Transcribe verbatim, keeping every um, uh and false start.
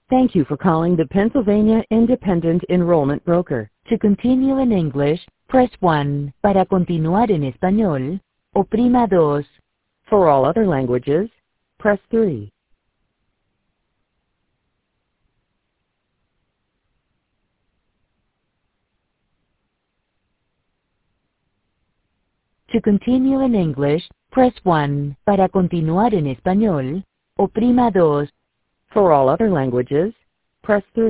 Thank you for calling the Pennsylvania Independent Enrollment Broker. To continue in English, press one. Para continuar en español, oprima dos. For all other languages, press three. To continue in English, press one. Para continuar en español, oprima dos. For all other languages, press three.